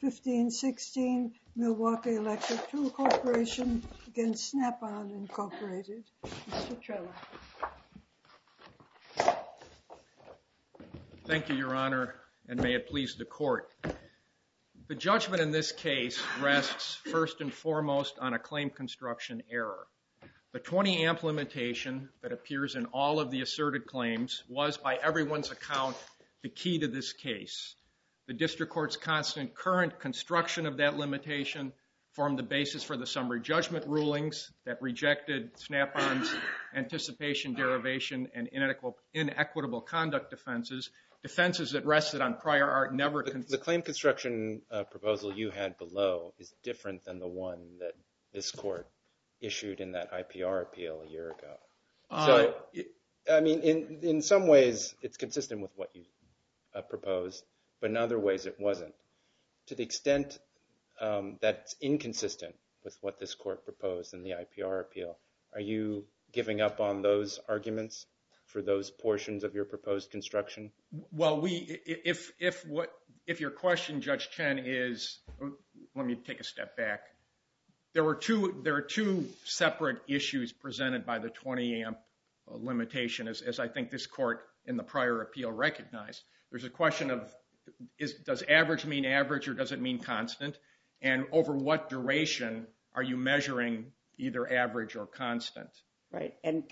1516 Milwaukee Electric Tool Corporation against Snap-on Incorporated. Mr. Trella. Thank you, Your Honor, and may it please the Court. The judgment in this case rests first and foremost on a claim construction error. The 20 amp limitation that appears in all of the asserted claims was, by everyone's account, the key to this case. The district court's constant current construction of that limitation formed the basis for the summary judgment rulings that rejected Snap-on's anticipation, derivation, and inequitable conduct defenses that rested on prior art never... The claim construction proposal you had below is different than the one that this court issued in that IPR appeal a year ago. So, I mean, in some ways, it's consistent with what you proposed, but in other ways, it wasn't. To the extent that's inconsistent with what this court proposed in the IPR appeal, are you giving up on those arguments for those portions of your proposed construction? Well, if your question, Judge Chen, is, let me take a step back. There are two separate issues presented by the 20 amp limitation, as I think this court in the prior appeal recognized. There's a question of, does average mean average or does it mean constant? And over what duration are you measuring either average or constant? Right, and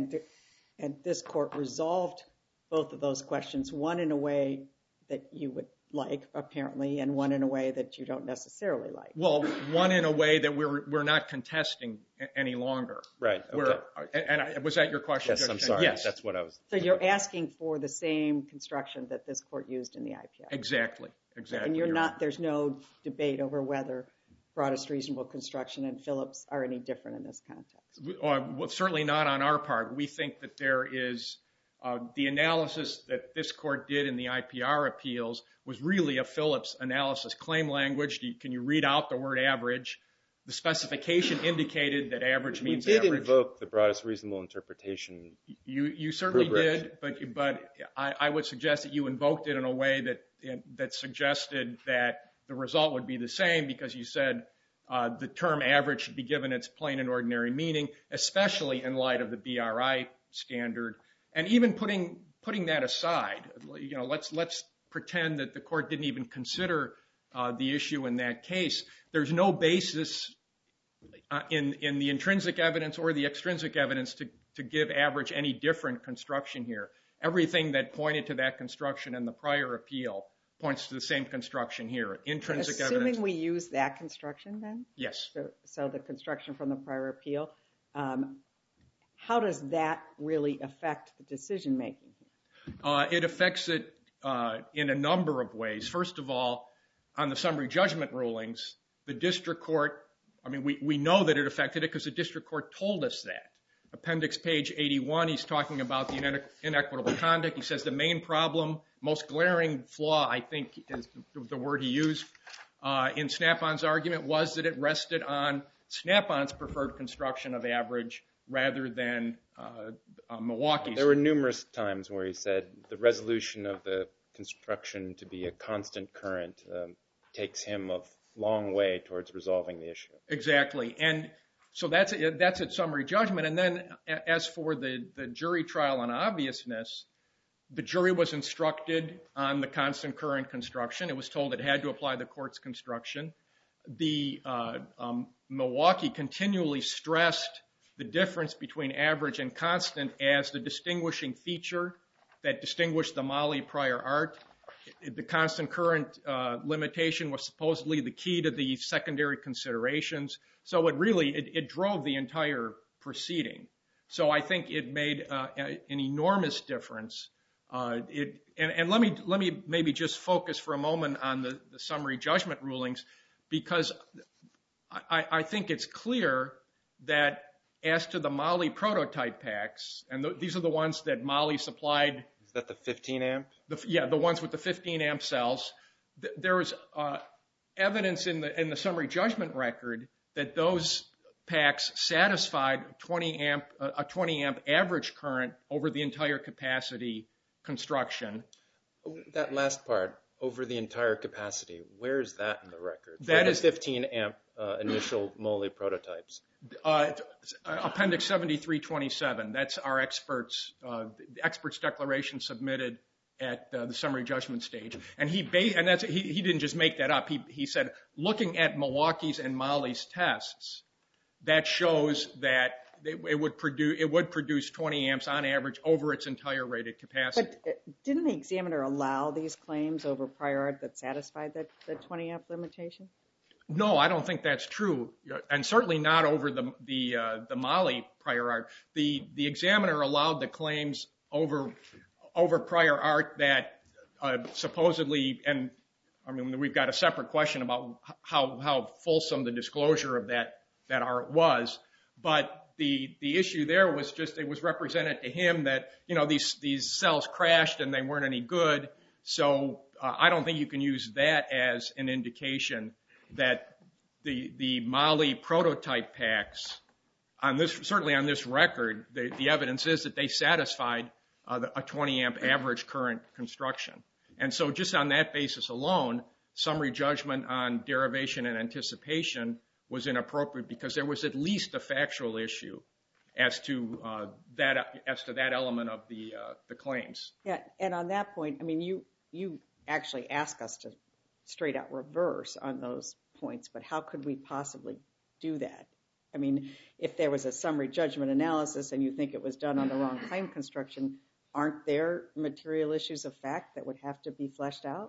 this court resolved both of those questions, one in a way that you would like, apparently, and one in a way that you don't necessarily like. Well, one in a way that we're not contesting any longer. Right, okay. And was that your question, Yes, Judge I'm Chen? sorry. Yes. That's what I was... So you're asking for the same construction that this court used in the IPR? Exactly. And you're not, there's no debate over whether broadest reasonable construction and Phillips are any different in this context? Well, certainly not on our part. We think that there is, the analysis that this court did in the IPR appeals was really a Phillips analysis. Claim language, can you read out the word average? The specification indicated that average means average. We did invoke the broadest reasonable interpretation. You certainly did, but I would suggest that you invoked it in a way that suggested that the result would be the same, because you said the term average should be given its plain and ordinary meaning, especially in light of the BRI standard. And even putting that aside, you know, let's pretend that the court didn't even consider the issue in that case. There's no basis in the intrinsic evidence or the extrinsic evidence to give average any different construction here. Everything that pointed to that construction in the prior appeal points to the same construction here. Intrinsic evidence. Assuming we use that construction then? Yes. So the construction from the prior appeal, how does that really affect the decision making? It affects it in a number of ways. First of all, on the summary judgment rulings, the district court, I mean, we know that it affected it because the district court told us that. Appendix page 81, he's talking about the inequitable conduct. He says the main problem, most glaring flaw, I think is the word he used, in Snap-on's argument was that it rested on Snap-on's preferred construction of average rather than Milwaukee's. There were numerous times where he said the resolution of the construction to be a constant current takes him a long way towards resolving the issue. Exactly. And so that's a summary judgment. And then as for the jury trial on obviousness, the jury was instructed on the constant current construction. It was told it had to apply the court's construction. The Milwaukee continually stressed the difference between average and constant as the distinguishing feature that distinguished the Mali prior art. The constant current limitation was supposedly the key to the secondary considerations. So it drove the entire proceeding. So I think it made an enormous difference. And let me maybe just focus for a moment on the summary judgment rulings, because I think it's clear that as to the Mali prototype packs, and these are the ones that Mali supplied. Is that the 15 amp? Yeah, the ones with the 15 amp cells. There is evidence in the summary judgment record that those packs satisfied a 20 amp average current over the entire capacity construction. That last part, over the entire capacity. Where is that in the record? That is 15 amp initial Moly prototypes. Appendix 7327. That's our expert's declaration submitted at the summary judgment stage. And he didn't just make that up. He said, looking at Milwaukee's and Moly's tests, that shows that it would produce 20 amps on average over its entire rated capacity. But didn't the examiner allow these claims over prior art that satisfied the 20 amp limitation? No, I don't think that's true, and certainly not over the Moly prior art. The examiner allowed the claims over prior art that supposedly, and I mean we've got a separate question about how fulsome the disclosure of that art was, but the issue there was just it was represented to him that these cells crashed and they weren't any good. So I don't think you can use that as an indication that the Moly prototype packs certainly on this record, the evidence is that they satisfied a 20 amp average current construction. And so just on that basis alone, summary judgment on derivation and anticipation was inappropriate because there was at least a factual issue as to that element of the claims. Yeah, and on that point, I mean, you actually ask us to straight out reverse on those points, but how could we possibly do that? I mean, if there was a summary judgment analysis and you think it was done on the wrong claim construction, aren't there material issues of fact that would have to be fleshed out?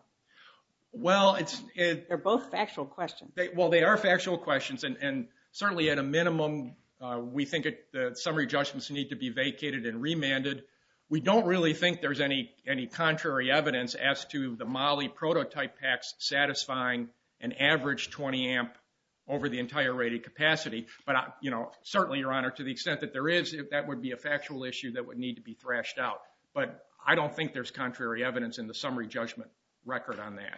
Well, they're both factual questions. They are factual questions, and certainly at a minimum, we think the summary judgments need to be vacated and remanded. We don't really think there's any contrary evidence as to the Moly prototype packs satisfying an average 20 amp over the entire rated capacity. But certainly, Your Honor, to the extent that there is, that would be a factual issue that would need to be thrashed out. But I don't think there's contrary evidence in the summary judgment record on that.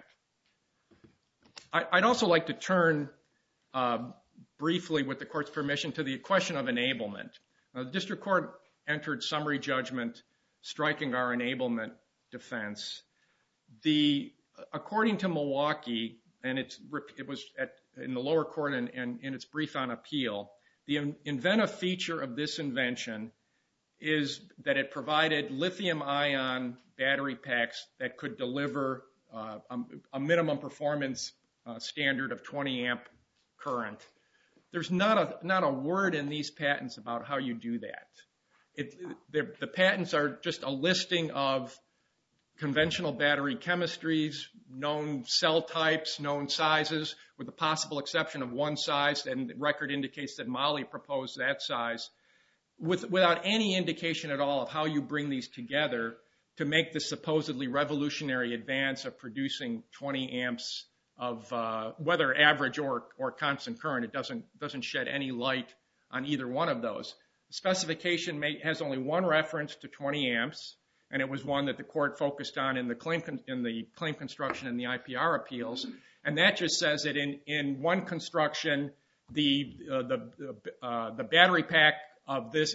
I'd also like to turn briefly, with the court's permission, to the question of enablement. The district court entered summary judgment striking our enablement defense. According to Milwaukee, and it was in the lower court and in its brief on appeal, the inventive feature of this invention is that it provided lithium-ion battery packs that could deliver a minimum performance standard of 20 amp current. There's not a word in these patents about how you do that. The patents are just a listing of conventional battery chemistries, known cell types, known sizes, with the possible exception of one size, and the record indicates that Moly proposed that size, without any indication at all of how you bring these together to make the supposedly revolutionary advance of producing 20 amps of whether average or constant current. It doesn't shed any light on either one of those. The specification has only one reference to 20 amps, and it was one that the court focused on in the claim construction and the IPR appeals. And that just says that in one construction, the battery pack of this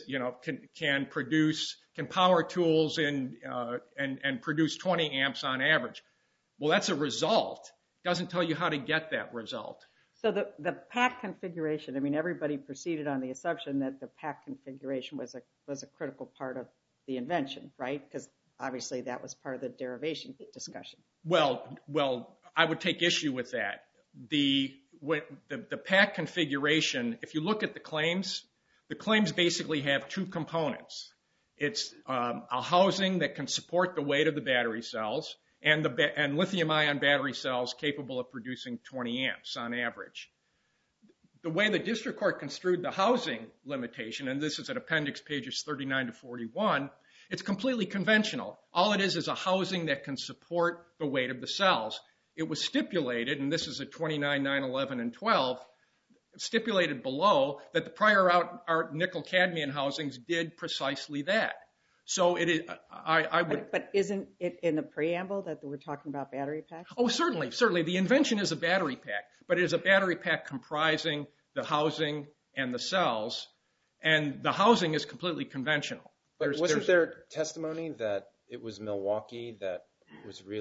can power tools and produce 20 amps on average. Well, that's a result. It doesn't tell you how to get that result. So the pack configuration, I mean, everybody proceeded on the assumption that the pack configuration was a critical part of the invention, right? Because obviously that was part of the derivation discussion. Well, I would take issue with that. The pack configuration, if you look at the claims basically have two components. It's a housing that can support the weight of the battery cells, and lithium-ion battery cells capable of producing 20 amps on average. The way the district court construed the housing limitation, and this is at appendix pages 39 to 41, it's completely conventional. All it is a housing that can support the weight of the cells. It was stipulated, and this is at 29, 9, 11, and 12, stipulated below that the prior art nickel-cadmium housings did precisely that. So it is. But isn't it in the preamble that we're talking about battery packs? Oh, certainly. The invention is a battery pack, but it is a battery pack comprising the housing and the cells, and the housing is completely conventional. Wasn't there testimony that it was Milwaukee that was really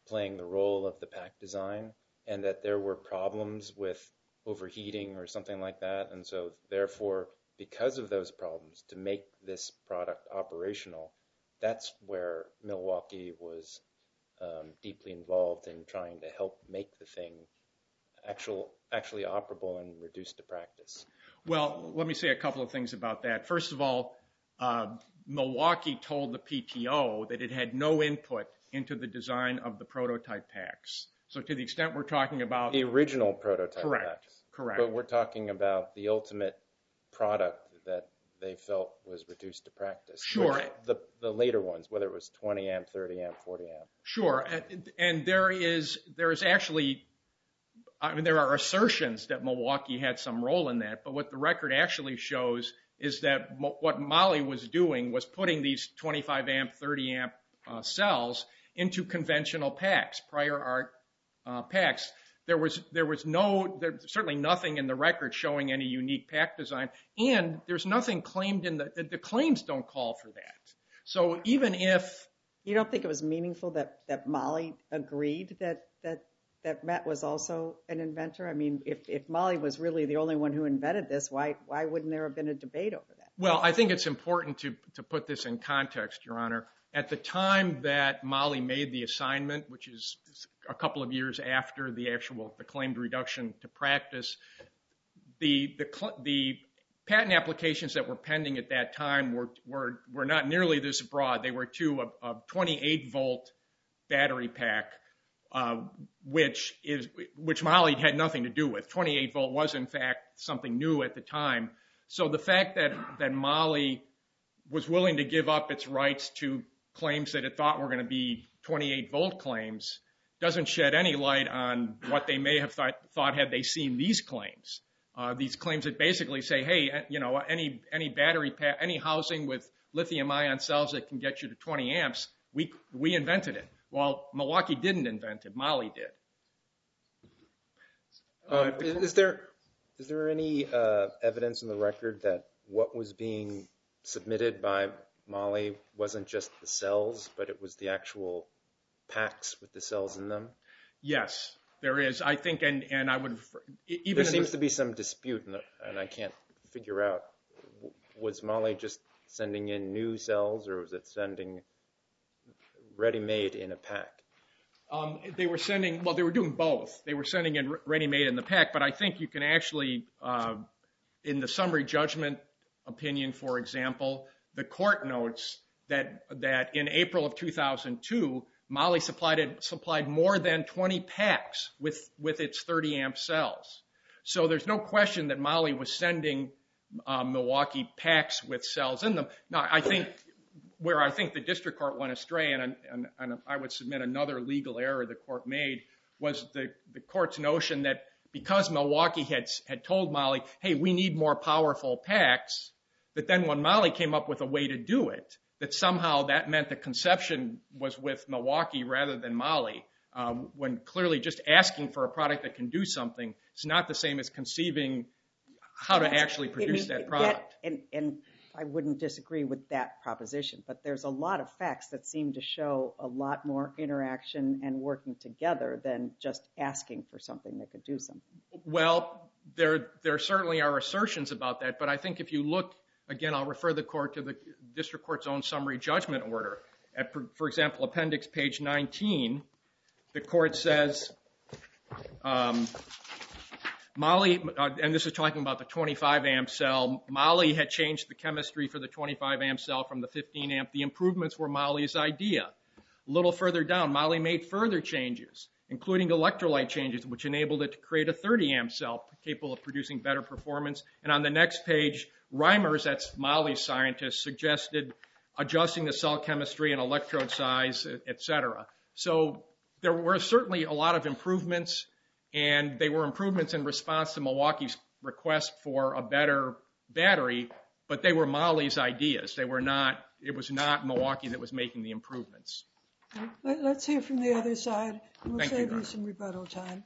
playing the role of the pack design, and that there were problems with overheating or something like that. And so therefore, because of those problems, to make this product operational, that's where Milwaukee was deeply involved in trying to help make the thing actually operable and reduced to practice. Well, let me say a couple of things about that. First of all, Milwaukee told the PTO that it had no input into the design of the prototype packs. So to the extent we're talking about the original prototype correct, packs. Correct. But we're talking about the ultimate product that they felt was reduced to practice. Sure. The later ones, whether it was 20 amp, 30 amp, 40 amp. Sure. And there is actually, I mean, there are assertions that Milwaukee had some role in that, but what the record actually shows is that what Moly was doing was putting these 25 amp, 30 amp cells into conventional packs, prior art packs. There was certainly nothing in the record showing any unique pack design, and there's nothing claimed in the claims don't call for that. So even if you don't think it was meaningful that Moly agreed that Matt was also an inventor? I mean, if Moly was really the only one who invented this, why wouldn't there have been a debate over that? Well, I think it's important to put this in context, Your Honor. At the time that Moly made the assignment, which is a couple of years after the claimed reduction to practice, the patent applications that were pending at that time were not nearly this broad. They were to a 28 volt battery pack, which Moly had nothing to do with. 28 volt was in fact something new at the time. So the fact that Moly was willing to give up its rights to claims that it thought were going to be 28 volt claims doesn't shed any light on what they may have thought had they seen these claims. These claims that basically say, hey, any battery pack, any housing with lithium ion cells that can get you to 20 amps, we invented it. Well, Milwaukee didn't invent it, Moly did. Is there any evidence in the record that what was being submitted by Moly wasn't just the cells, but it was the actual packs with the cells in them? Yes, there is. I think, and I would even there seems to be some dispute, and I can't figure out, was Moly just sending in new cells, or was it sending ready-made in a pack? They were doing both. They were sending in ready-made in the pack, but I think you can actually, in the summary judgment opinion, for example, the court notes that in April of 2002, Moly supplied more than 20 packs with its 30 amp cells. So there's no question that Moly was sending Milwaukee packs with cells in them. Now, I think the district court went astray, and I would submit another legal error the court made, was the court's notion that because Milwaukee had told Moly, hey, we need more powerful packs, that then when Moly came up with a way to do it, that somehow that meant the conception was with Milwaukee rather than Moly, when clearly just asking for a product that can do something is not the same as conceiving how to actually produce that product. And I wouldn't disagree with that proposition, but there's a lot of facts that seem to show a lot more interaction and working together than just asking for something that could do something. Well, there certainly are assertions about that, but I think if you look, again, I'll refer the court to the district court's own summary judgment order. For example, appendix page 19, the court says, Moly, and this is talking about the 25 amp cell, Moly had changed the chemistry for the 25 amp cell from the 15 amp. The improvements were Moly's idea. A little further down, Moly made further changes, including electrolyte changes, which enabled it to create a 30 amp cell capable of producing better performance. And on the next page, Reimers, that's Moly's scientist, suggested adjusting the cell chemistry and electrode size, et cetera. So there were certainly a lot of improvements, and they were improvements in response to Milwaukee's request for a better battery, but they were Moly's ideas. It was not Milwaukee that was making the improvements. Let's hear from the other side. We'll Thank you, save Your you Honor. some rebuttal time.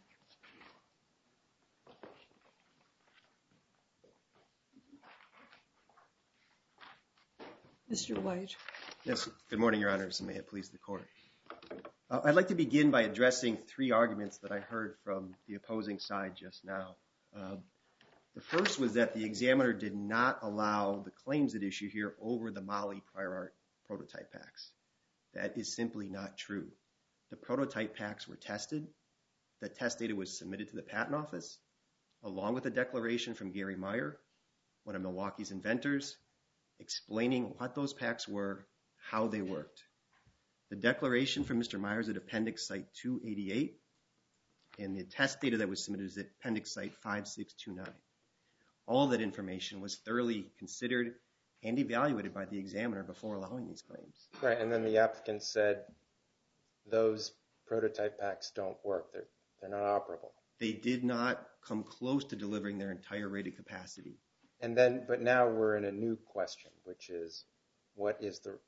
Mr. White. Yes. Good morning, Your Honors, and may it please the court. I'd like to begin by addressing three arguments that I heard from the opposing side just now. The first was that the examiner did not allow the claims at issue here over the Mali prior art prototype packs. That is simply not true. The prototype packs were tested. The test data was submitted to the patent office, along with a declaration from Gary Meyer, one of Milwaukee's inventors, explaining what those packs were, how they worked. The declaration from Mr. Myers at Appendix Site 288, and the test data that was submitted is at Appendix Site 5629. All that information was thoroughly considered and evaluated by the examiner before allowing these claims. Right, and then the applicant said those prototype packs don't work. They're not operable. They did not come close to delivering their entire rated capacity. But now we're in a new question, which is what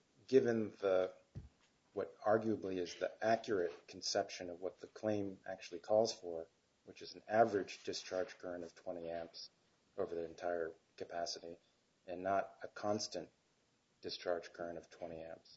arguably is the accurate conception of what the claim actually calls for, which is an average discharge current of 20 amps over the entire capacity, and not a constant discharge current of 20 amps.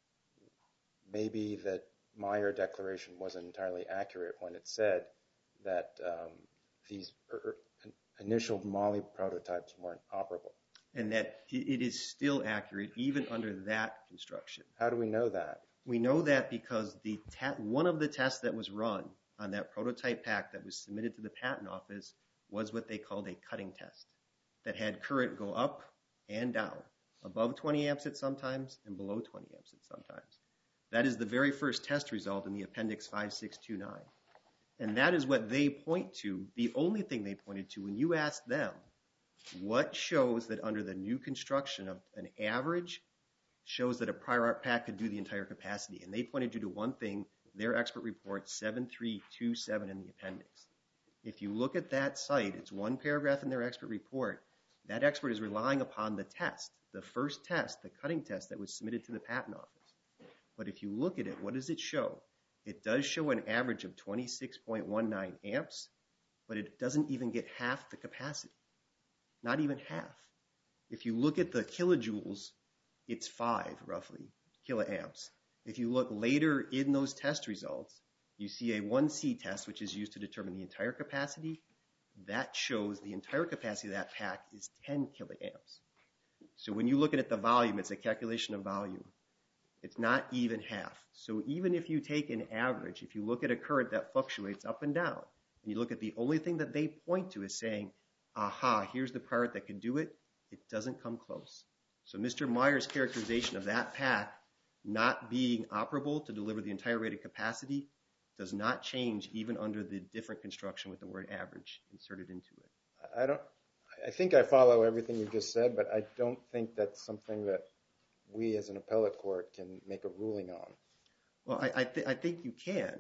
Maybe that Meyer declaration wasn't entirely accurate when it said that these initial Mali prototypes weren't operable. And that it is still accurate even under that construction. How do we know that? We know that because one of the tests that was run on that prototype pack that was submitted to the patent office was what they called a cutting test that had current go up and down, above 20 amps at sometimes and below 20 amps at sometimes. That is the very first test result in the Appendix 5629. And that is what they point to, the only thing they pointed to when you asked them what shows that under the new construction of an average shows that a prior art pack could do the entire capacity. And they pointed you to one thing, their expert report 7327 in the appendix. If you look at that site, it's one paragraph in their expert report. That expert is relying upon the test, the first test, the cutting test that was submitted to the patent office. But if you look at it, what does it show? It does show an average of 26.19 amps, but it doesn't even get half the capacity. Not even half. If you look at the kilojoules, it's 5 roughly kiloamps. If you look later in those test results, you see a 1C test, which is used to determine the entire capacity. That shows the entire capacity of that pack is 10 kiloamps. So when you look at the volume, it's a calculation of volume. It's not even half. So even if you take an average, if you look at a current that fluctuates up and down, and you look at the only thing that they point to is saying, aha, here's the part that can do it, it doesn't come close. So Mr. Meyer's characterization of that pack not being operable to deliver the entire rated capacity does not change even under the different construction with the word average inserted into it. I think I follow everything you just said, but I don't think that's something that we as an appellate court can make a ruling on. Well, I think you can.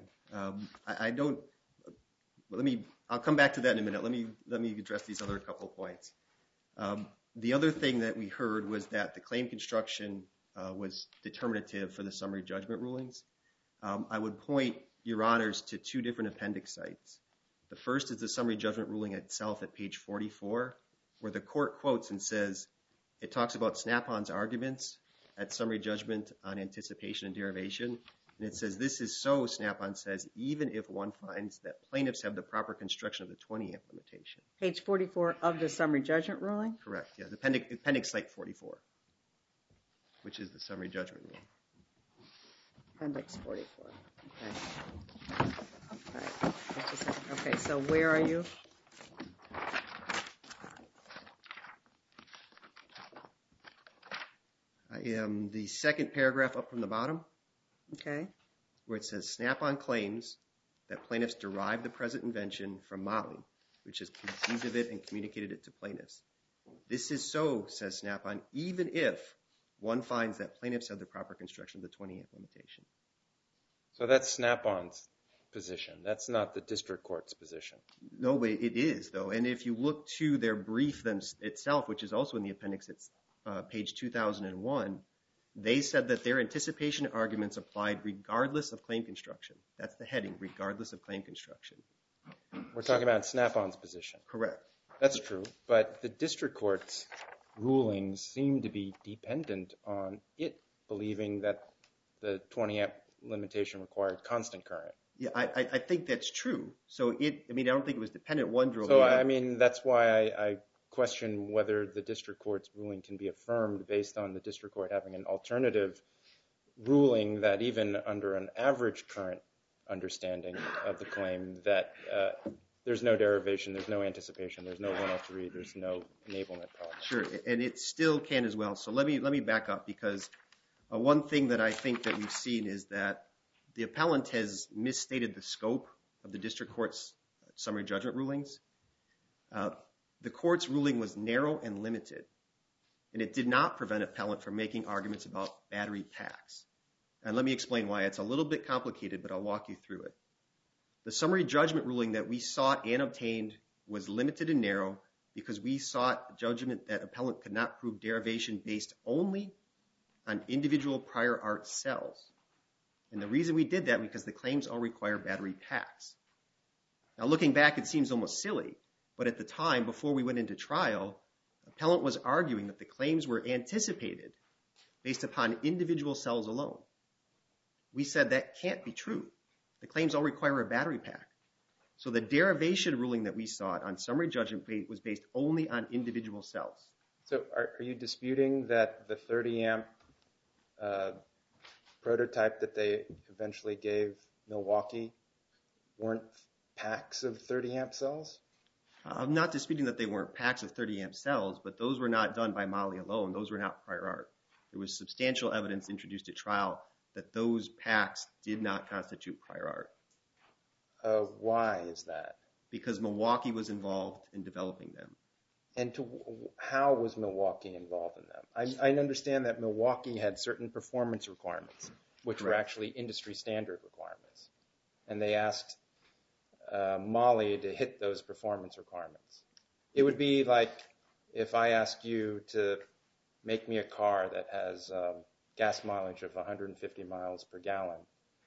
I'll come back to that in a minute. Let me address these other couple of points. The other thing that we heard was that the claim construction was determinative for the summary judgment rulings. I would point your honors to two different appendix sites. The first is the summary judgment ruling itself at page 44, where the court quotes and says, it talks about Snap-on's arguments at summary judgment on anticipation and derivation. And it says, this is so, Snap-on says, even if one finds that plaintiffs have the proper construction of the 20 amp limitation. Page 44 of the summary judgment ruling? Correct, yeah. The appendix site 44, which is the summary judgment ruling. Appendix 44, okay. All right, just a second. Okay, so where are you? I am the second paragraph up from the bottom. Okay. Where it says, Snap-on claims that plaintiffs derived the present invention from Mali, which has conceived of it and communicated it to plaintiffs. This is so, says Snap-on, even if one finds that plaintiffs have the proper construction of the 20 amp limitation. So that's Snap-on's position. That's not the district court's position. No, but it is, though. And if you look to their brief itself, which is also in the appendix, it's page 2001, they said that their anticipation arguments applied regardless of claim construction. That's the heading, regardless of claim construction. We're talking about Snap-on's position. Correct. That's true, but the district court's rulings seem to be dependent on it believing that the 20 amp limitation required constant current. Yeah, I think that's true. So I don't think it was dependent. One drove So, the other. I mean, that's why I question whether the district court's ruling can be affirmed based on the district court having an alternative ruling that even under an average current understanding of the claim that there's no derivation, there's no anticipation, there's no 103, there's no enablement problem. Sure, and it still can as well. So let me back up, because one thing that I think that we've seen is that the appellant has misstated the scope of the district court's summary judgment rulings. The court's ruling was narrow and limited, and it did not prevent appellant from making arguments about battery packs. And let me explain why. It's a little bit complicated, but I'll walk you through it. The summary judgment ruling that we sought and obtained was limited and narrow because we sought judgment that appellant could not prove derivation based only on individual prior art cells. And the reason we did that because the claims all require battery packs. Now, looking back, it seems almost silly, but at the time, before we went into trial, appellant was arguing that the claims were anticipated based upon individual cells alone. We said that can't be true. The claims all require a battery pack. So the derivation ruling that we sought on summary judgment was based only on individual cells. So are you disputing that the 30 amp prototype that they eventually gave Milwaukee weren't packs of 30 amp cells? I'm not disputing that they weren't packs of 30 amp cells, but those were not done by Mali alone. Those were not prior art. There was substantial evidence introduced at trial that those packs did not constitute prior art. Why is that? Because Milwaukee was involved in developing them. And how was Milwaukee involved in them? I understand that Milwaukee had certain performance requirements, which were actually industry standard requirements. And they asked Mali to hit those performance requirements. It would be like if I asked you to make me a car that has gas mileage of 150 miles per gallon,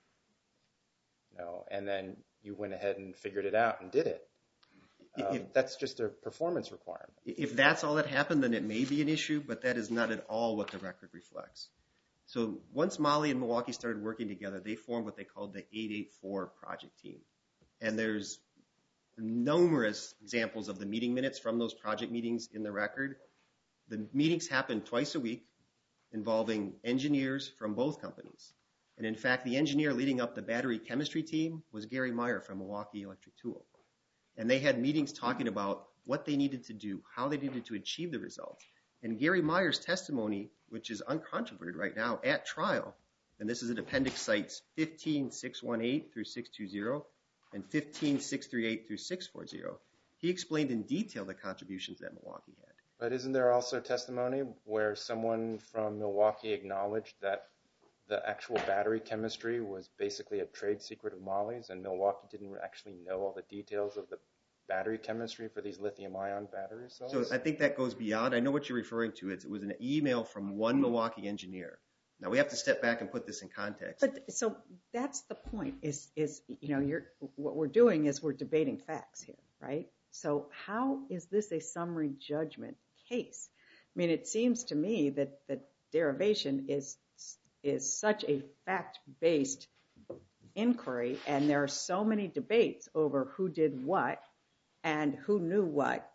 and then you went ahead and figured it out and did it. That's just a performance requirement. If that's all that happened, then it may be an issue, but that is not at all what the record reflects. So once Mali and Milwaukee started working together, they formed what they called the 884 project team. And there's numerous examples of the meeting minutes from those project meetings in the record. The meetings happened twice a week involving engineers from both companies. And in fact, the engineer leading up the battery chemistry team was Gary Meyer from Milwaukee Electric Tool. And they had meetings talking about what they needed to do, how they needed to achieve the results. And Gary Meyer's testimony, which is uncontroverted right now at trial, and this is in appendix sites 15618 through 620 and 15638 through 640, he explained in detail the contributions that Milwaukee had. But isn't there also testimony where someone from Milwaukee acknowledged that the actual battery chemistry was basically a trade secret of Mali's, and Milwaukee didn't actually know all the details of the battery chemistry for these lithium-ion battery cells? So I think that goes beyond. I know what you're referring to. It was an email from one Milwaukee engineer. Now, we have to step back and put this in context. But so that's the point is what we're doing is we're debating facts here, right? So how is this a summary judgment case? I mean, it seems to me that derivation is such a fact-based inquiry, and there are so many debates over who did what and who knew what.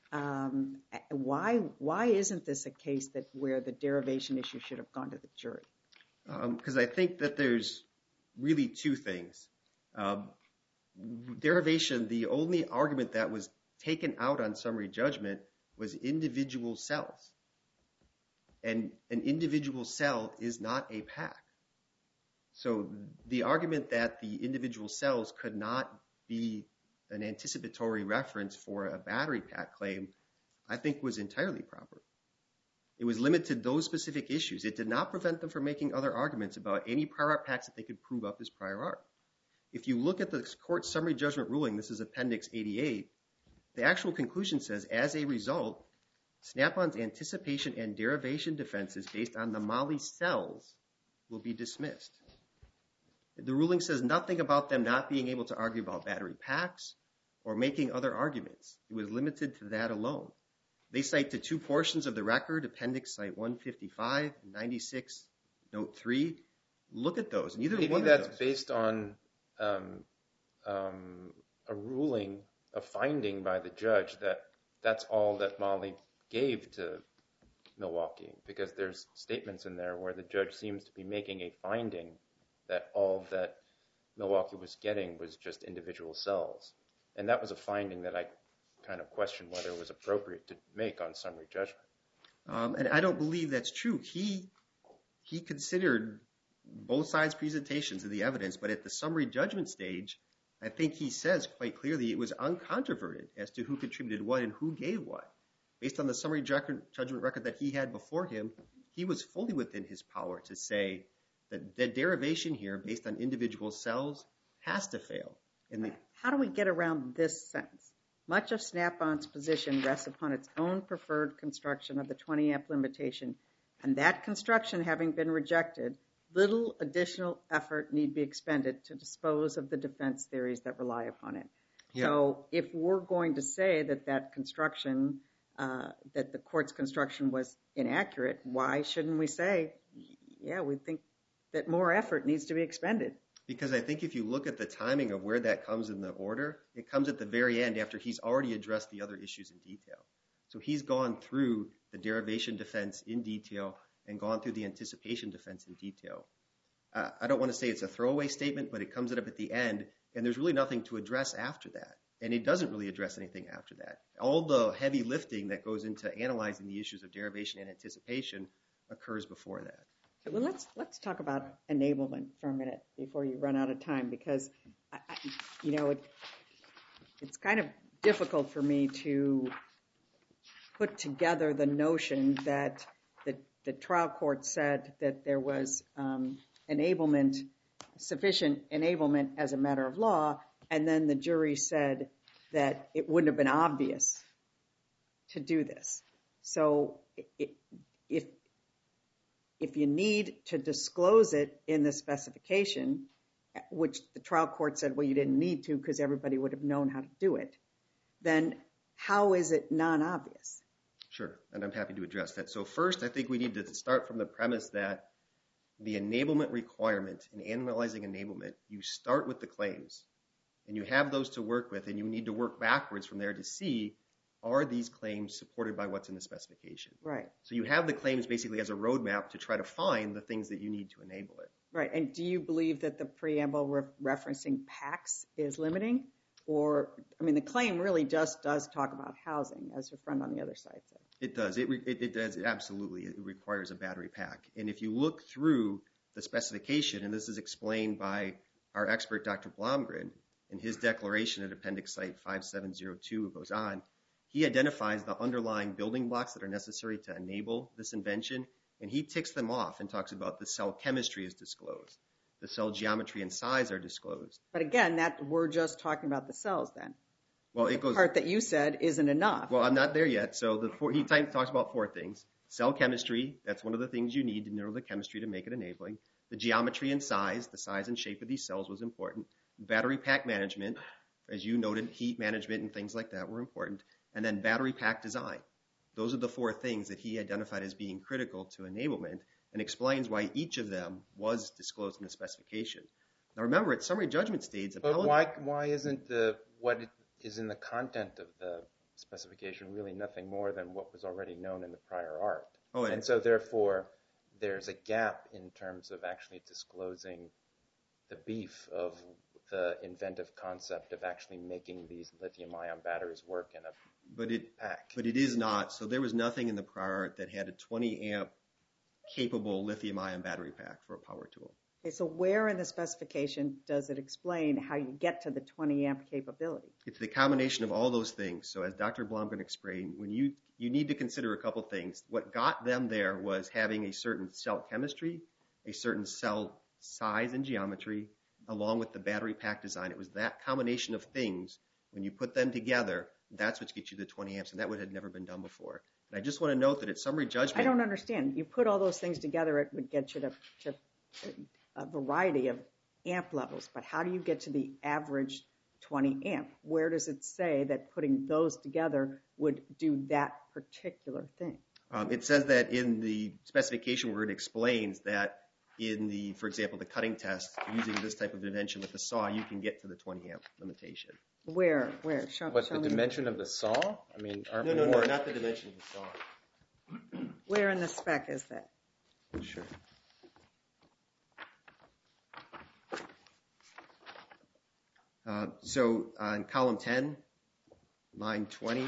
Why isn't this a case where the derivation issue should have gone to the jury? Because I think that there's really two things. Derivation, the only argument that was taken out on summary judgment was individual cells. And an individual cell is not a pack. So the argument that the individual cells could not be an anticipatory reference for a battery pack claim, I think was entirely proper. It was limited to those specific issues. It did not prevent them from making other arguments about any prior art packs that they could prove up as prior art. If you look at the court summary judgment ruling, this is Appendix 88, the actual conclusion says, as a result, Snap-on's anticipation and derivation defenses based on the Mali cells will be dismissed. The ruling says nothing about them not being able to argue about battery packs or making other arguments. It was limited to that alone. They cite the two portions of the record, Appendix Site 155 and 96, Note 3, look at those. And either maybe one of that's those, based on a ruling, a finding by the judge that that's all that Molly gave to Milwaukee, because there's statements in there where the judge seems to be making a finding that all that Milwaukee was getting was just individual cells. And that was a finding that I kind of questioned whether it was appropriate to make on summary judgment. and I don't believe that's true. He considered both sides' presentations of the evidence, but at the summary judgment stage, I think he says quite clearly it was uncontroverted as to who contributed what and who gave what. Based on the summary judgment record that he had before him, he was fully within his power to say that the derivation here based on individual cells has to fail. How do we get around this sentence? Much of Snap-on's position rests upon its own preferred construction of the 20 amp limitation, and that construction having been rejected, little additional effort need be expended to dispose of the defense theories that rely upon it. Yeah. So if we're going to say that construction, that the court's construction was inaccurate, why shouldn't we say, yeah, we think that more effort needs to be expended? Because I think if you look at the timing of where that comes in the order, it comes at the very end after he's already addressed the other issues in detail. So he's gone through the derivation defense in detail and gone through the anticipation defense in detail. I don't want to say it's a throwaway statement, but it comes up at the end, and there's really nothing to address after that. And it doesn't really address anything after that. All the heavy lifting that goes into analyzing the issues of derivation and anticipation occurs before that. Well, let's talk about enablement for a minute before you run out of time, because it's kind of difficult for me to put together the notion that the trial court said that there was sufficient enablement as a matter of law, and then the jury said that it wouldn't have been obvious to do this. So if you need to disclose it in the specification, which the trial court said, well, you didn't need to because everybody would have known how to do it, then how is it non-obvious? Sure, and I'm happy to address that. So first, I think we need to start from the premise that the enablement requirement, in analyzing enablement, you start with the claims, and you have those to work with, and you need to work backwards from there to see, are these claims supported by what's in the specification? Right. So you have the claims basically as a roadmap to try to find the things that you need to enable it. Right, and do you believe that the preamble referencing PACS is limiting? Or, I mean, the claim really just does talk about housing, as your friend on the other side said. It does. It does. Absolutely. It requires a battery pack. And if you look through the specification, and this is explained by our expert, Dr. Blomgren, in his declaration at Appendix Site 5702, it goes on, he identifies the underlying building blocks that are necessary to enable this invention, and he ticks them off and talks about the cell chemistry is disclosed. The cell geometry and size are disclosed. But again, we're just talking about the cells then. Well, it goes. The part that you said isn't enough. Well, I'm not there yet. So he talks about four things. Cell chemistry, that's one of the things you need to know the chemistry to make it enabling. The geometry and size, the size and shape of these cells was important. Battery pack management, as you noted, heat management and things like that were important. And then battery pack design. Those are the four things that he identified as being critical to enablement, and explains why each of them was disclosed in the specification. Now remember, at summary judgment stage... But why isn't what is in the content of the specification really nothing more than what was already known in the prior art? Oh, and so therefore, there's a gap in terms of actually disclosing the beef of the inventive concept of actually making these lithium-ion batteries work in a pack. But it is not. So there was nothing in the prior art that had a 20-amp capable lithium-ion battery pack for a power tool. Okay, so where in the specification does it explain how you get to the 20-amp capability? It's the combination of all those things. So as Dr. Blomgren explained, when you need to consider a couple things. What got them there was having a certain cell chemistry, a certain cell size and geometry, along with the battery pack design. It was that combination of things. When you put them together, that's what gets you the 20 amps, and that had never been done before. And I just want to note that at summary judgment... I don't understand. You put all those things together, it would get you to a variety of amp levels, but how do you get to the average 20 amp? Where does it say that putting those together would do that particular thing? It says that in the specification where it explains that for example, the cutting test, using this type of invention with the saw, you can get to the 20 amp limitation. Where? Show The me. dimension of the saw? I mean, aren't we No, more... not the dimension of the saw. Where in the spec is that? Sure. So on column 10, line 20.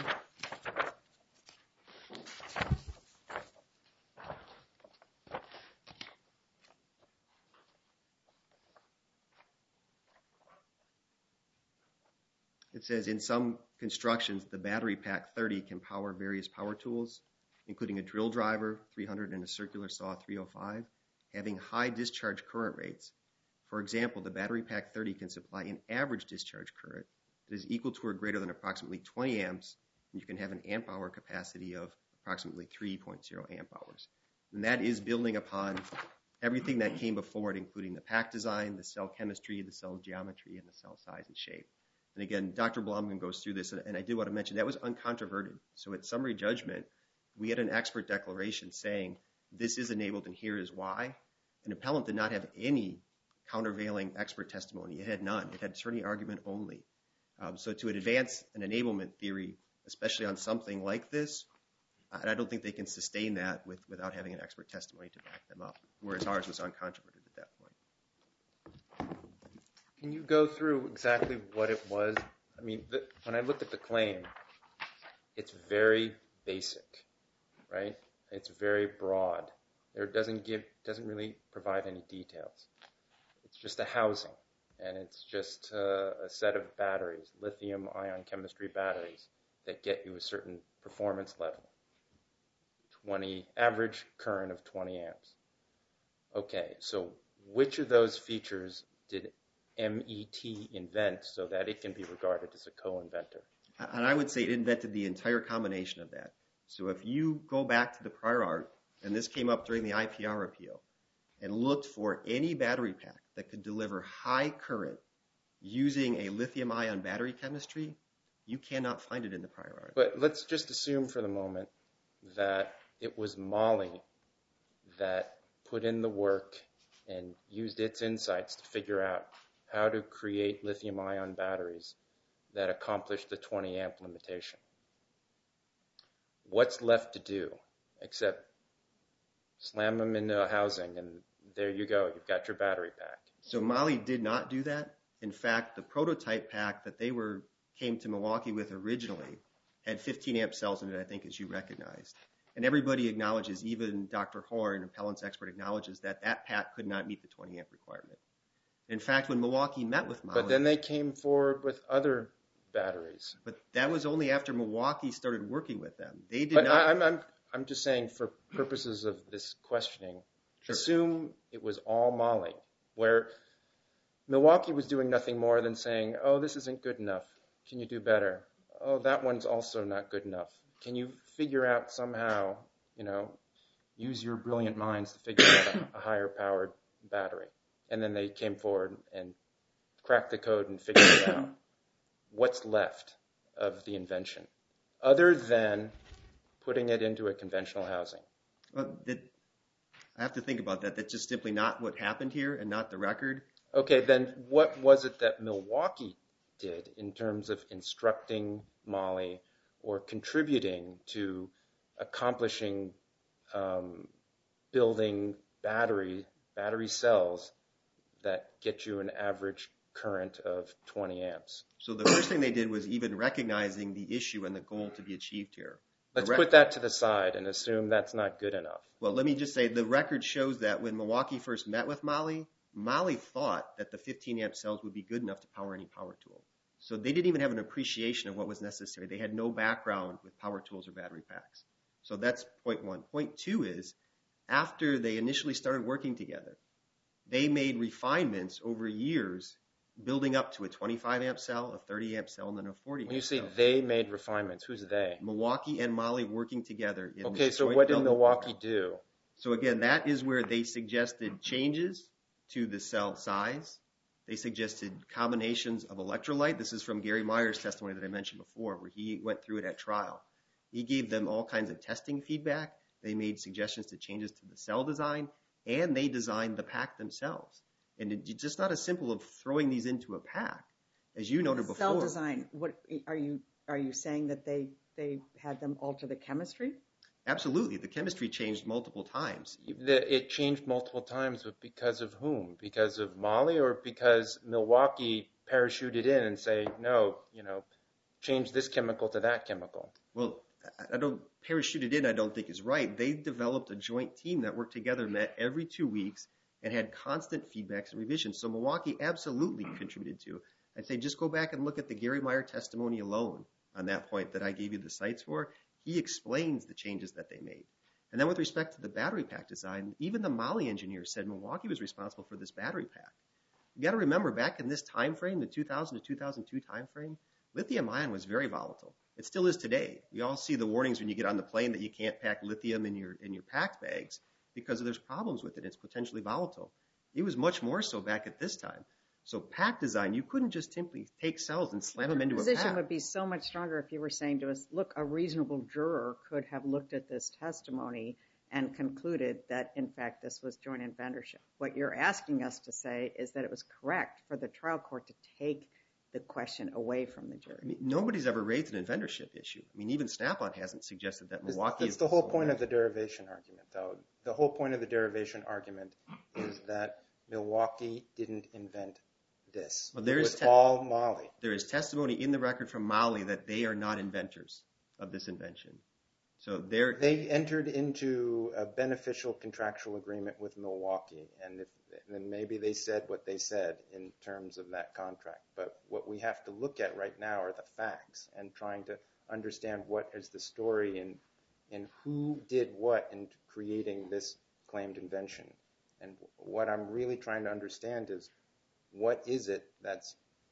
It says, in some constructions, the battery pack 30 can power various power tools, including a drill driver, 300, and a circular saw, 305, having high discharge current rates. For example, the battery pack 30 can supply an average discharge current that is equal to or greater than approximately 20 amps, and you can have an amp hour capacity of approximately 3.0 amp hours. And that is building upon everything that came before it, including the pack design, the cell chemistry, the cell geometry, and the cell size and shape. And again, Dr. Blomgren goes through this, and I did want to mention that was uncontroverted. So at summary judgment, we had an expert declaration saying this is enabled and here is why. An appellant did not have any countervailing expert testimony. It had none. It had attorney argument only. So to advance an enablement theory, especially on something like this, I don't think they can sustain that without having an expert testimony to back them up, whereas ours was uncontroverted at that point. Can you go through exactly what it was? I mean, when I looked at the claim, it's very basic, right? It's very broad. It doesn't really provide any details. It's just a housing, and it's just a set of batteries, lithium-ion chemistry batteries that get you a certain performance level, average current of 20 amps. Okay, so which of those features did MET invent so that it can be regarded as a co-inventor? And I would say it invented the entire combination of that. So if you go back to the prior art, and this came up during the IPR appeal, and looked for any battery pack that could deliver high current using a lithium-ion battery chemistry, you cannot find it in the prior art. But let's just assume for the moment that it was Moly that put in the work and used its insights to figure out how to create lithium-ion batteries that accomplish the 20 amp limitation. What's left to do except slam them into a housing and there you go, you've got your battery pack? So Moly did not do that. In fact, the prototype pack that they came to Milwaukee with originally had 15 amp cells in it, I think, as you recognized. And everybody acknowledges, even Dr. Horn, appellant's expert, acknowledges that that pack could not meet the 20 amp requirement. In fact, when Milwaukee met with Moly... But then they came forward with other batteries. But that was only after Milwaukee started working with them. They did not... I'm just saying, for purposes of this questioning, Sure. Assume it was all Moly, where Milwaukee was doing nothing more than saying, oh, this isn't good enough. Can you do better? Oh, that one's also not good enough. Can you figure out somehow, use your brilliant minds to figure out a higher powered battery? And then they came forward and cracked the code and figured it out. What's left of the invention, other than putting it into a conventional housing? Well, I have to think about that. That's just simply not what happened here and not the record. Okay, then what was it that Milwaukee did in terms of instructing Moly or contributing to accomplishing building battery cells that get you an average current of 20 amps? So the first thing they did was even recognizing the issue and the goal to be achieved here. Let's put that to the side and assume that's not good enough. Well, let me just say the record shows that when Milwaukee first met with Moly, Moly thought that the 15 amp cells would be good enough to power any power tool. So they didn't even have an appreciation of what was necessary. They had no background with power tools or battery packs. So that's point one. Point two is, after they initially started working together, they made refinements over years, building up to a 25 amp cell, a 30 amp cell, and then a 40 amp cell. When you say they made refinements, who's they? Milwaukee and Moly working together. Okay, so what did Milwaukee do? So again, that is where they suggested changes to the cell size. They suggested combinations of electrolyte. This is from Gary Meyer's testimony that I mentioned before, where he went through it at trial. He gave them all kinds of testing feedback. They made suggestions to changes to the cell design. and they designed the pack themselves. And it's just not as simple of throwing these into a pack. As you noted before. Cell design, what are you saying that they had them alter the chemistry? Absolutely. The chemistry changed multiple times. It changed multiple times, but because of whom? Because of Mali, or because Milwaukee parachuted in and say, no, change this chemical to that chemical? Well, parachuted in, I don't think is right. They developed a joint team that worked together, met every 2 weeks, and had constant feedbacks and revisions. So Milwaukee absolutely contributed to. I'd say just go back and look at the Gary Meyer testimony alone on that point that I gave you the cites for. He explains the changes that they made. And then with respect to the battery pack design, even the Mali engineers said Milwaukee was responsible for this battery pack. You got to remember, back in this time frame, the 2000 to 2002 time frame, lithium ion was very volatile. It still is today. We all see the warnings when you get on the plane that you can't pack lithium in your packed bags because there's problems with it. It's potentially volatile. It was much more so back at this time. So pack design, you couldn't just simply take cells and slam them into a pack. Your position would be so much stronger if you were saying to us, look, a reasonable juror could have looked at this testimony and concluded that, in fact, this was joint inventorship. What you're asking us to say is that it was correct for the trial court to take the question away from the jury. I mean, nobody's ever raised an inventorship issue. I mean, even Snap-on hasn't suggested that Milwaukee That's the whole point of the derivation argument, though. The whole point of the derivation argument is that Milwaukee didn't invent this. Well, it was all Mali. There is testimony in the record from Mali that they are not inventors of this invention. So they entered into a beneficial contractual agreement with Milwaukee, and then maybe they said what they said in terms of that contract. But what we have to look at right now are the facts and trying to understand what is the story and who did what in creating this claimed invention. And what I'm really trying to understand is what is it that's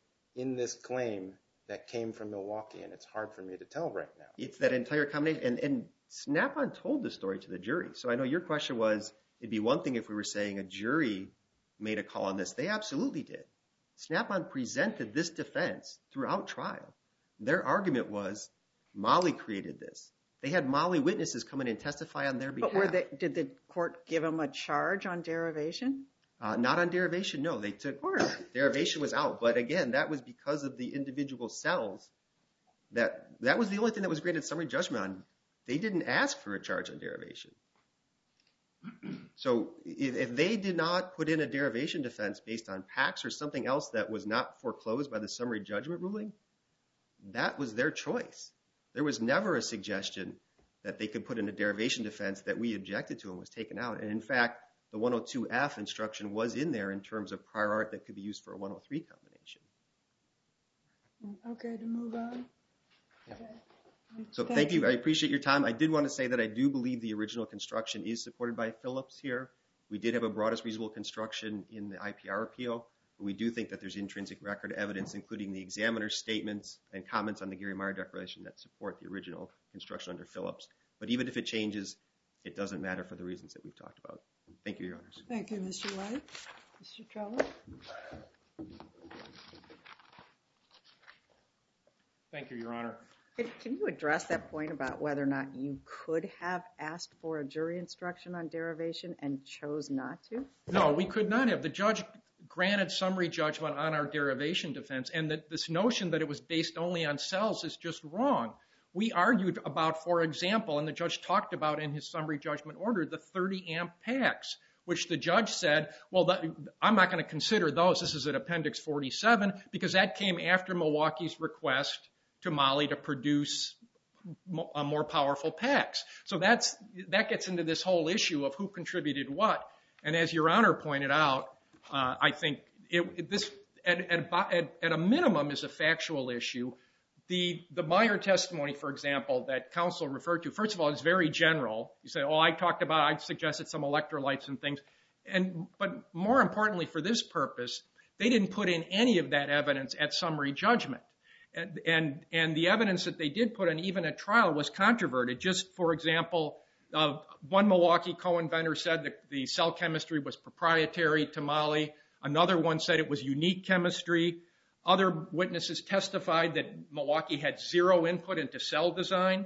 in this claim that came from Milwaukee, and it's hard for me to tell right now. It's that entire combination, and Snap-on told the story to the jury. So I know your question was, it'd be one thing if we were saying a jury made a call on this. They absolutely did. Snap-on presented this defense throughout trial. Their argument was Mali created this. They had Mali witnesses come in and testify on their behalf. But did the court give them a charge on derivation? Not on derivation, no. They took derivation was out, but again, that was because of the individual cells. That was the only thing that was granted summary judgment on. They didn't ask for a charge on derivation. So if they did not put in a derivation defense based on PACs or something else that was not foreclosed by the summary judgment ruling, that was their choice. There was never a suggestion that they could put in a derivation defense that we objected to and was taken out. And in fact, the 102F instruction was in there in terms of prior art that could be used for a 103 combination. Okay, to move on. Yeah. So thank you. I appreciate your time. I did want to say that I do believe the original construction is supported by Phillips here. We did have a broadest reasonable construction in the IPR appeal. But we do think that there's intrinsic record evidence, including the examiner's statements and comments on the Gary Meyer Declaration that support the original construction under Phillips. But even if it changes, it doesn't matter for the reasons that we've talked about. Thank you, Your Honors. Thank you, Mr. White. Mr. Trello? Thank you, Your Honor. Can you address that point about whether or not you could have asked for a jury instruction on derivation and chose not to? No, we could not have. The judge granted summary judgment on our derivation defense, and that this notion that it was based only on cells is just wrong. We argued about, for example, and the judge talked about in his summary judgment order, the 30-amp packs, which the judge said, well, I'm not going to consider those. This is at Appendix 47, because that came after Milwaukee's request to Mali to produce more powerful packs. So that gets into this whole issue of who contributed what. And as Your Honor pointed out, I think this, at a minimum, is a factual issue. The Meyer testimony, for example, that counsel referred to, first of all, is very general. You say, oh, I suggested some electrolytes and things. But more importantly for this purpose, they didn't put in any of that evidence at summary judgment. And the evidence that they did put in, even at trial, was controverted. Just, for example, one Milwaukee co-inventor said that the cell chemistry was proprietary to Mali. Another one said it was unique chemistry. Other witnesses testified that Milwaukee had zero input into cell design.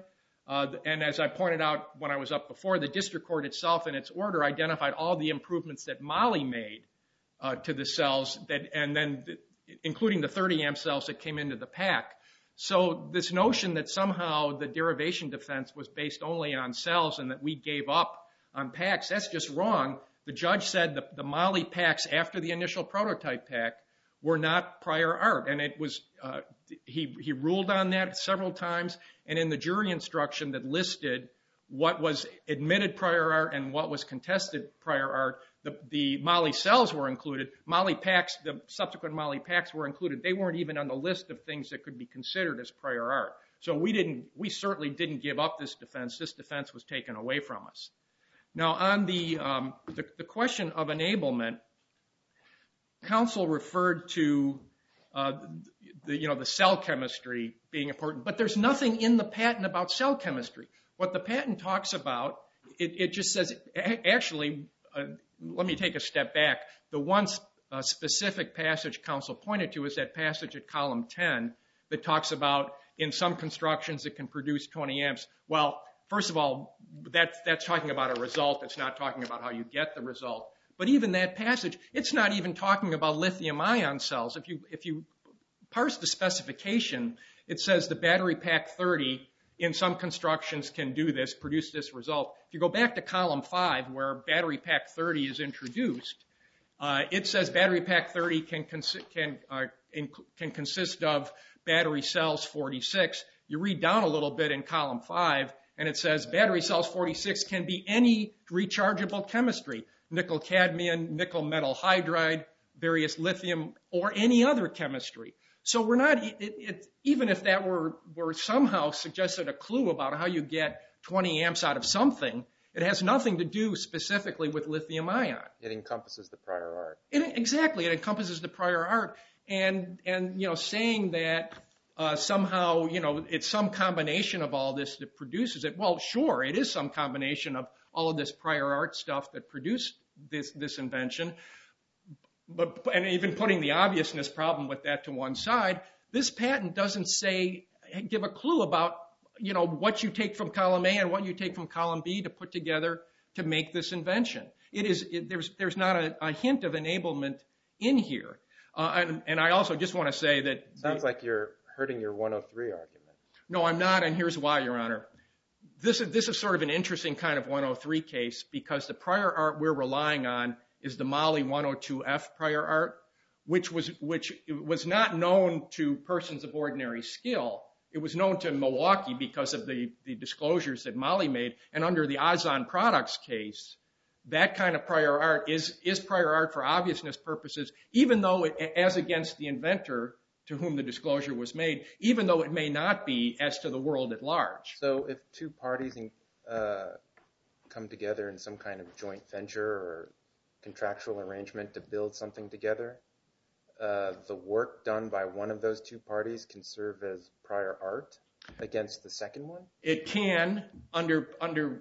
And as I pointed out when I was up before, the district court itself in its order identified all the improvements that Moly made to the cells, and then including the 30 amp cells that came into the pack. So this notion that somehow the derivation defense was based only on cells and that we gave up on packs, that's just wrong. The judge said the Moly packs after the initial prototype pack were not prior art, and it was he ruled on that several times, and in the jury instruction that listed what was admitted prior art and what was contested prior art, the Moly cells were included. Moly packs, the subsequent Moly packs were included. They weren't even on the list of things that could be considered as prior art. So we certainly didn't give up this defense. This defense was taken away from us. Now on the question of enablement, counsel referred to the cell chemistry being important, but there's nothing in the patent about cell chemistry. What the patent talks about, it just says, actually, let me take a step back. The one specific passage counsel pointed to is that passage at column 10 that talks about in some constructions it can produce 20 amps. Well, first of all, that's talking about a result. It's not talking about how you get the result. But even that passage, it's not even talking about lithium-ion cells. If you parse the specification, it says the battery pack 30 in some constructions can do this, produce this result. If you go back to column 5 where battery pack 30 is introduced, it says battery pack 30 can consist of battery cells 46. You read down a little bit in column 5, and it says battery cells 46 can be any rechargeable chemistry, nickel cadmium, nickel metal hydride, various lithium, or any other chemistry. So we're not, even if that were somehow suggested a clue about how you get 20 amps out of something, it has nothing to do specifically with lithium-ion. It encompasses the prior art. Exactly, it encompasses the prior art. And saying that somehow, it's some combination of all this that produces it. Well, sure, it is some combination of all of this prior art stuff that produced this invention. And even putting the obviousness problem with that to one side, this patent doesn't give a clue about, what you take from column A and what you take from column B to put together to make this invention. There's not a hint of enablement in here. And I also just want to say that... Sounds like you're hurting your 103 argument. No, I'm not, and here's why, Your Honor. This is sort of an interesting kind of 103 case because the prior art we're relying on is the Moly 102F prior art, which was not known to persons of ordinary skill. It was known to Milwaukee because of the disclosures that Moly made. And under the Ozon Products case, that kind of prior art is prior art for obviousness purposes, even though as against the inventor to whom the disclosure was made, even though it may not be as to the world at large. So if two parties come together in some kind of joint venture or contractual arrangement to build something together, the work done by one of those two parties can serve as prior art against the second one? It can under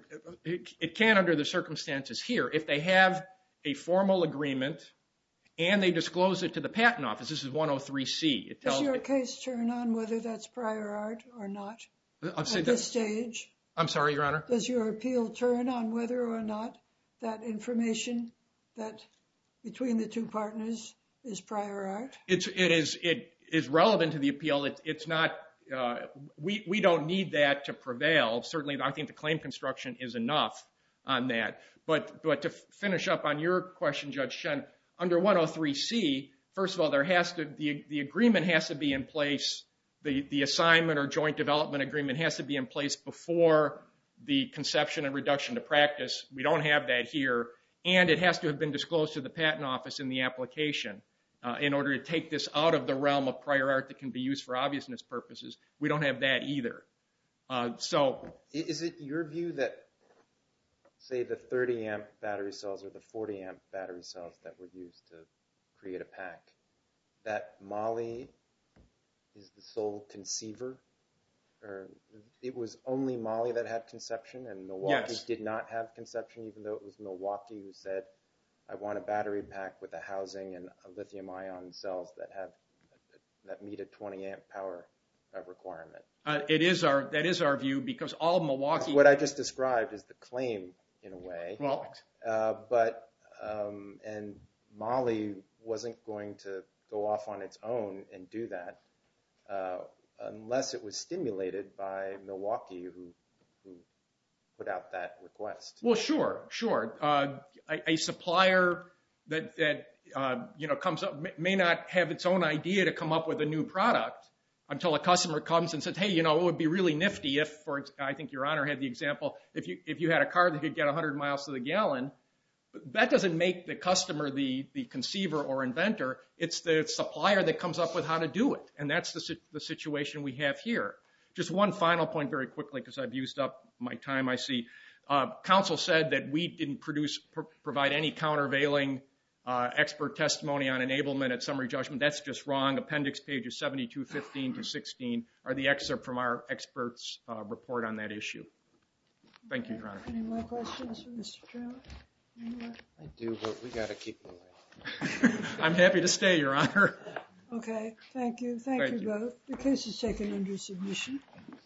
the circumstances here. If they have a formal agreement and they disclose it to the patent office, this is 103C. Does your case turn on whether that's prior art or not at this stage? I'm sorry, Your Honor? Does your appeal turn on whether or not that information that between the two partners is prior art? It is relevant to the appeal. It's not. We don't need that to prevail. Certainly, I think the claim construction is enough on that. But to finish up on your question, Judge Shen, under 103C, first of all, the agreement has to be in place. The assignment or joint development agreement has to be in place before the conception and reduction to practice. We don't have that here. And it has to have been disclosed to the patent office in the application in order to take this out of the realm of prior art that can be used for obviousness purposes. We don't have that either. Is it your view that, say, the 30 amp battery cells or the 40 amp battery cells that were used to create a pack, that Moly is the sole conceiver? Or it was only Moly that had conception and Milwaukee did not have conception, even though it was Milwaukee who said, I want a battery pack with a housing and a lithium ion cells that meet a 20 amp power requirement? That is our view, because all Milwaukee... What I just described is the claim, in a way. Well, and Molly wasn't going to go off on its own and do that unless it was stimulated by Milwaukee, who put out that request. Well, sure. A supplier that comes up may not have its own idea to come up with a new product until a customer comes and says, hey, it would be really nifty if, I think Your Honor had the example, if you had a car that could get 100 miles to the gallon. That doesn't make the customer the conceiver or inventor. It's the supplier that comes up with how to do it. And that's the situation we have here. Just one final point very quickly, because I've used up my time, I see. Counsel said that we didn't provide any countervailing expert testimony on enablement at summary judgment. That's just wrong. Appendix pages 7215 to 16 are the excerpt from our experts' report on that issue. Thank you, Your Honor. Any more questions for Mr. Traylor? I do, but we got to keep moving. I'm happy to stay, Your Honor. Okay, thank you. Thank you both. The case is taken under submission.